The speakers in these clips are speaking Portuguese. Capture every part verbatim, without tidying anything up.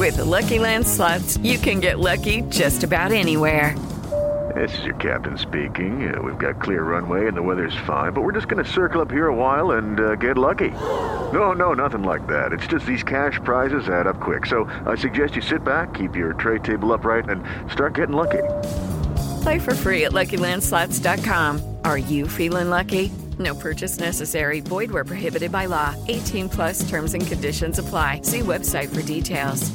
With the Lucky Land Slots, you can get lucky just about anywhere. This is your captain speaking. Uh, we've got clear runway and the weather's fine, but we're just going to circle up here a while and uh, get lucky. No, no, nothing like that. It's just these cash prizes add up quick. So I suggest you sit back, keep your tray table upright, and start getting lucky. Play for free at Lucky Land Slots dot com. Are you feeling lucky? No purchase necessary. Void where prohibited by law. eighteen plus terms and conditions apply. See website for details.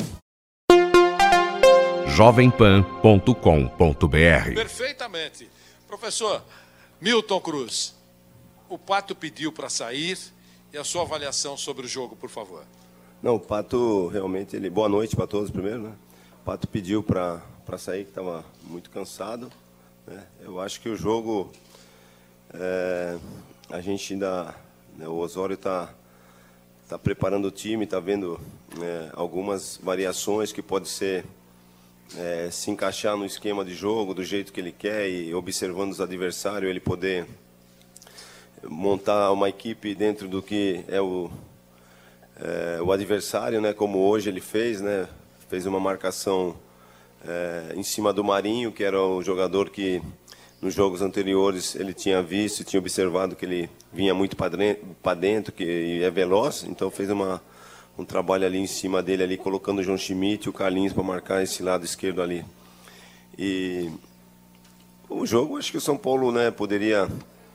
jovem pan ponto com ponto b r. Perfeitamente. Professor Milton Cruz, o Pato pediu para sair e a sua avaliação sobre o jogo, por favor. Não, o Pato realmente, ele... boa noite para todos primeiro, né? O Pato pediu para para sair, que estava muito cansado, né? Eu acho que o jogo, é... a gente ainda, né, o Osório está tá preparando o time, está vendo, né, algumas variações que pode ser É, se encaixar no esquema de jogo, do jeito que ele quer, e observando os adversários, ele poder montar uma equipe dentro do que é o, é, o adversário, né, como hoje ele fez, né, fez uma marcação é, em cima do Marinho, que era o jogador que nos jogos anteriores ele tinha visto, tinha observado que ele vinha muito para dentro, que é veloz, então fez uma um trabalho ali em cima dele, ali, colocando o João Schmidt e o Carlinhos para marcar esse lado esquerdo ali. E o jogo, acho que o São Paulo, né, poderia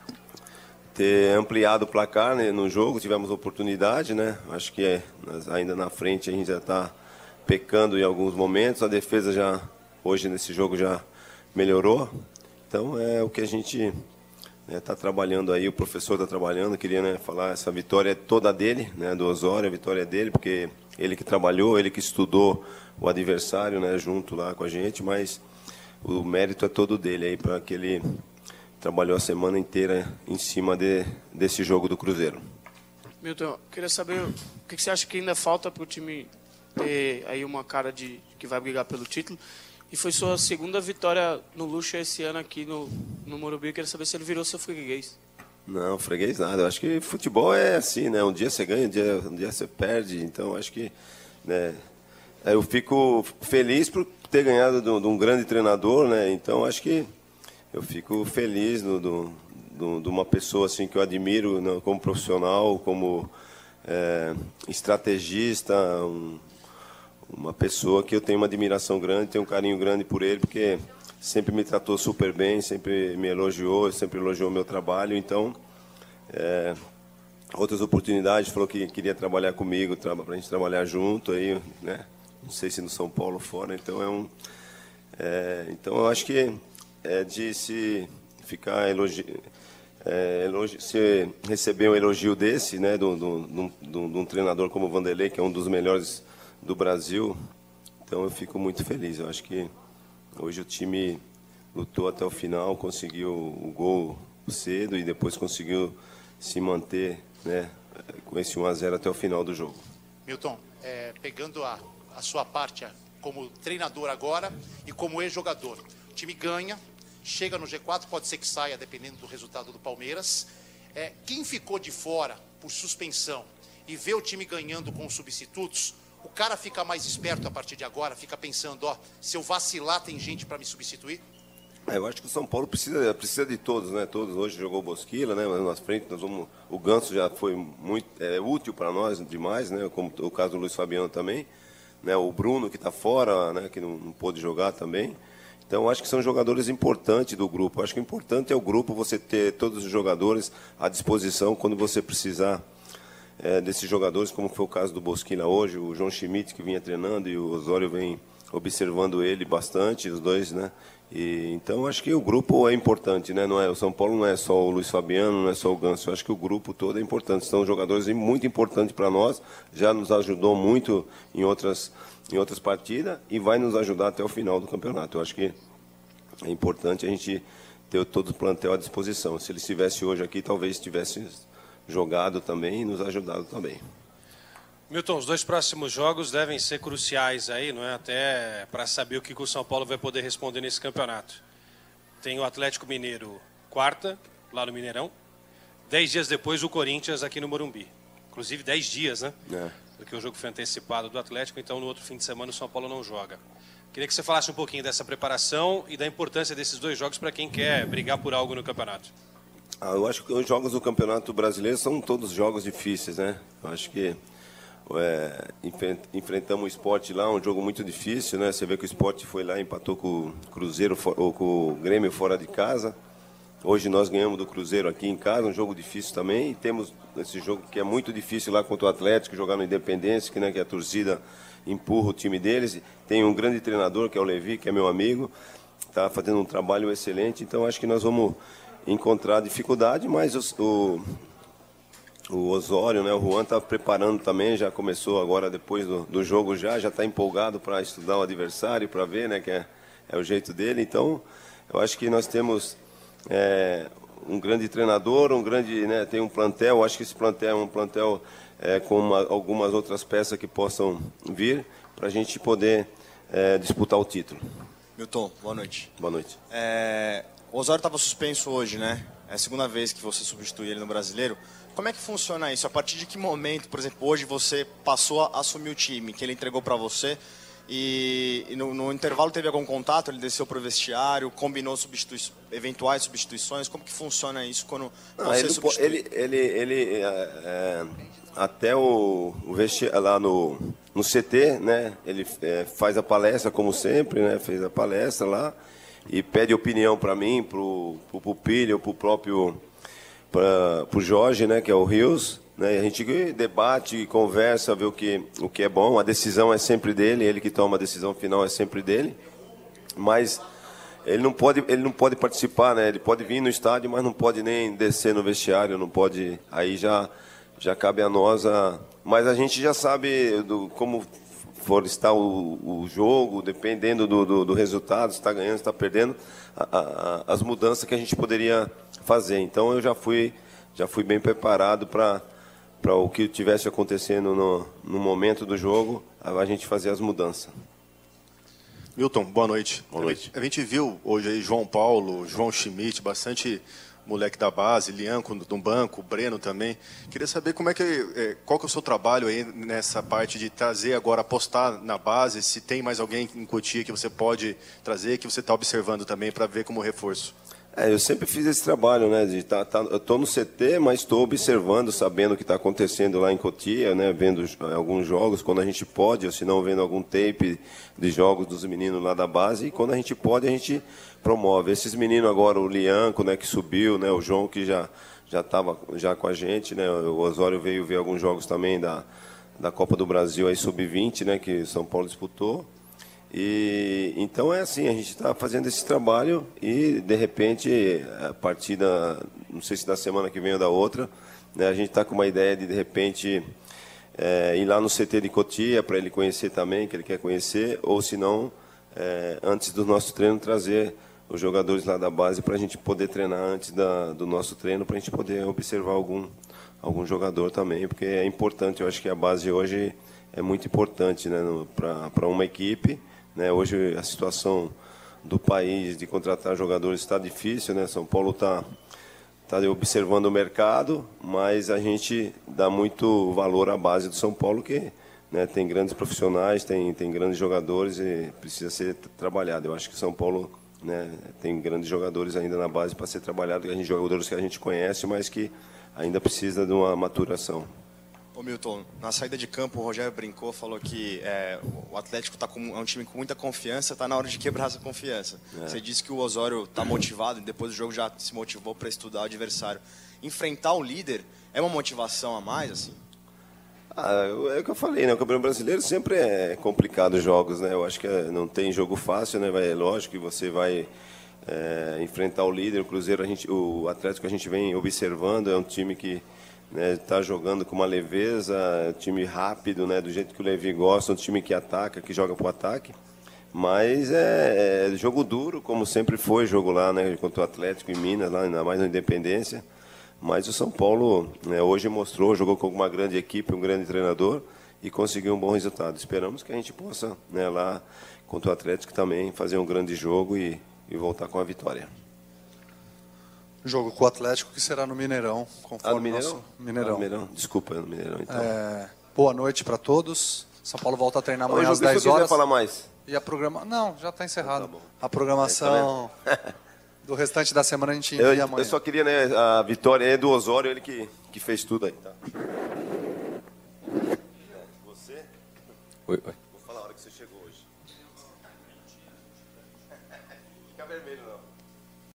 ter ampliado o placar, né, no jogo, tivemos oportunidade, né, acho que é, ainda na frente a gente já está pecando em alguns momentos, a defesa já, hoje nesse jogo já melhorou, então é o que a gente... está, né, trabalhando aí, o professor está trabalhando, queria, né, falar, essa vitória é toda dele, né, do Osório, a vitória é dele, porque ele que trabalhou, ele que estudou o adversário, né, junto lá com a gente, mas o mérito é todo dele aí, para que ele trabalhou a semana inteira em cima de, desse jogo do Cruzeiro. Milton, queria saber o que você acha que ainda falta para o time ter aí uma cara de que vai brigar pelo título. E foi sua segunda vitória no Lucha esse ano aqui no, no Morumbi. Eu queria saber se ele virou seu freguês. Não, freguês nada. Eu acho que futebol é assim, né? Um dia você ganha, um dia, um dia você perde. Então, acho que, né, eu fico feliz por ter ganhado de, de um grande treinador, né? Então, acho que eu fico feliz no, do, do, de uma pessoa assim, que eu admiro, né, como profissional, como é, estrategista, um, uma pessoa que eu tenho uma admiração grande, tenho um carinho grande por ele, porque sempre me tratou super bem, sempre me elogiou, sempre elogiou o meu trabalho. Então, é, outras oportunidades, falou que queria trabalhar comigo, para a gente trabalhar junto, aí, né? Não sei se no São Paulo ou fora. Então, é um, é, então eu acho que é de se ficar elogi, é, elogi, se receber um elogio desse, né, de um treinador como o Vanderlei, que é um dos melhores do Brasil, então eu fico muito feliz. Eu acho que hoje o time lutou até o final, conseguiu o gol cedo e depois conseguiu se manter, né, com esse um a zero até o final do jogo. Milton, é, pegando a, a sua parte como treinador agora e como ex-jogador, o time ganha, chega no G quatro, pode ser que saia dependendo do resultado do Palmeiras. É, quem ficou de fora por suspensão e vê o time ganhando com os substitutos, o cara fica mais esperto a partir de agora, fica pensando, ó, se eu vacilar tem gente para me substituir? É, eu acho que o São Paulo precisa, precisa de todos, né? Todos hoje jogou o Bosquila, né? Na frente nós vamos, o Ganso já foi muito é, útil para nós demais, né? Como o caso do Luiz Fabiano também, né? O Bruno que está fora, né? Que não, não pôde jogar também. Então, acho que são jogadores importantes do grupo. Acho que o importante é o grupo, você ter todos os jogadores à disposição quando você precisar. É, desses jogadores, como foi o caso do Bosquila hoje, o João Schmidt que vinha treinando e o Osório vem observando ele bastante, os dois, né? E, então, acho que o grupo é importante, né? Não é, o São Paulo não é só o Luiz Fabiano, não é só o Ganso, eu acho que o grupo todo é importante. São jogadores muito importantes para nós, já nos ajudou muito em outras, em outras partidas e vai nos ajudar até o final do campeonato. Eu acho que é importante a gente ter todo o plantel à disposição. Se ele estivesse hoje aqui, talvez tivesse jogado também e nos ajudado também. Milton, os dois próximos jogos devem ser cruciais aí, não é? Até para saber o que o São Paulo vai poder responder nesse campeonato. Tem o Atlético Mineiro quarta, lá no Mineirão. Dez dias depois o Corinthians aqui no Morumbi. Inclusive dez dias, né? É. porque o jogo foi antecipado do Atlético, então no outro fim de semana o São Paulo não joga. Queria que você falasse um pouquinho dessa preparação e da importância desses dois jogos para quem quer brigar por algo no campeonato. Ah, eu acho que os jogos do Campeonato Brasileiro são todos jogos difíceis, né? Eu acho que é, enfrentamos o Sport lá, um jogo muito difícil, né? Você vê que o Sport foi lá e empatou com o Cruzeiro, ou com o Grêmio fora de casa. Hoje nós ganhamos do Cruzeiro aqui em casa, um jogo difícil também. E temos esse jogo que é muito difícil lá contra o Atlético, jogar no Independência, que, né, que a torcida empurra o time deles. Tem um grande treinador, que é o Levi, que é meu amigo, está fazendo um trabalho excelente. Então, acho que nós vamos encontrar dificuldade, mas os, o, o Osório, né, o Juan está preparando também, já começou agora, depois do, do jogo, já já está empolgado para estudar o adversário, para ver, né, que é, é o jeito dele. Então, eu acho que nós temos é, um grande treinador, um grande, né, tem um plantel, eu acho que esse plantel é um plantel é, com uma, algumas outras peças que possam vir para a gente poder é, disputar o título. Milton, boa noite. Boa noite. É, o Osório estava suspenso hoje, né? É a segunda vez que você substitui ele no Brasileiro. Como é que funciona isso? A partir de que momento, por exemplo, hoje você passou a assumir o time que ele entregou para você e, e no, no intervalo teve algum contato? Ele desceu para o vestiário, combinou substitui eventuais substituições? Como que funciona isso quando Não, você ele, substitui? Ele, ele, ele é, é, até o, o vestiário lá no, no C T, né? Ele é, faz a palestra como sempre, né? Fez a palestra lá e pede opinião para mim, para o Pupilho, para o próprio para o Jorge, né, que é o Rios, né, a gente debate, conversa, vê o que, o que é bom, a decisão é sempre dele, ele que toma a decisão final é sempre dele, mas ele não pode, ele não pode participar, né, ele pode vir no estádio, mas não pode nem descer no vestiário, não pode, aí já, já cabe a nós, a, mas a gente já sabe do, como for estar o, o jogo, dependendo do, do, do resultado, se está ganhando, se está perdendo, a, a, as mudanças que a gente poderia fazer. Então eu já fui, já fui bem preparado para para o que tivesse acontecendo no, no momento do jogo, a gente fazer as mudanças. Milton, boa noite. Boa noite. A gente viu hoje aí João Paulo, João Schmidt, bastante moleque da base, Lianco no banco, Breno também. Queria saber como é que, qual que é o seu trabalho aí nessa parte de trazer agora, apostar na base, se tem mais alguém em Cotia que você pode trazer, que você está observando também para ver como reforço. É, eu sempre fiz esse trabalho, né? De tá, tá, eu estou no C T, mas estou observando, sabendo o que está acontecendo lá em Cotia, né? Vendo alguns jogos, quando a gente pode, ou se não, vendo algum tape de jogos dos meninos lá da base. E quando a gente pode, a gente promove. Esses meninos agora, o Lianco, né, que subiu, né? O João, que já já estava já com a gente, né? O Osório veio ver alguns jogos também da, da Copa do Brasil, aí sub vinte, né? Que São Paulo disputou. E então é assim, a gente está fazendo esse trabalho e de repente a partir da, não sei se da semana que vem ou da outra, né, a gente está com uma ideia de de repente é, ir lá no C T de Cotia para ele conhecer também, que ele quer conhecer, ou se não, é, antes do nosso treino trazer os jogadores lá da base para a gente poder treinar antes da, do nosso treino, para a gente poder observar algum, algum jogador também, porque é importante, eu acho que a base hoje é muito importante, né, para uma equipe. Né, hoje a situação do país de contratar jogadores está difícil, né? São Paulo está tá observando o mercado, mas a gente dá muito valor à base do São Paulo, que, né, tem grandes profissionais, tem, tem grandes jogadores e precisa ser trabalhado. Eu acho que São Paulo, né, tem grandes jogadores ainda na base para ser trabalhado, a gente, jogadores que a gente conhece, mas que ainda precisa de uma maturação. Ô Milton, na saída de campo o Rogério brincou, falou que é, o Atlético tá com, é um time com muita confiança, está na hora de quebrar essa confiança. É. Você disse que o Osório está motivado e depois do jogo já se motivou para estudar o adversário. Enfrentar o líder é uma motivação a mais, assim? Ah, é o que eu falei, né? O Campeonato Brasileiro sempre é complicado os jogos, né? Eu acho que não tem jogo fácil, né? É lógico que você vai é, enfrentar o líder, o Cruzeiro, a gente, o Atlético a gente vem observando, é um time que está, né, jogando com uma leveza, time rápido, né, do jeito que o Levi gosta, um time que ataca, que joga para o ataque. Mas é, é jogo duro, como sempre foi jogo lá, né, contra o Atlético em Minas, lá, ainda mais na Independência. Mas o São Paulo, né, hoje mostrou, jogou com uma grande equipe, um grande treinador e conseguiu um bom resultado. Esperamos que a gente possa, né, lá contra o Atlético também fazer um grande jogo e, e voltar com a vitória. Jogo com o Atlético, que será no Mineirão. Ah, no Mineirão? Nosso... Mineirão. Ah, no Mineirão. Desculpa, é no Mineirão, então. É... Boa noite para todos. São Paulo volta a treinar amanhã Ô, às Ju, se dez eu quiser horas. falar mais. E a programa... Não, já está encerrado. Tá bom. A programação do restante da semana a gente envia Eu, amanhã. eu só queria, né, a vitória é do Osório, ele que, que fez tudo aí, tá? Você? Oi, oi. Vou falar a hora que você chegou hoje. Fica vermelho, não.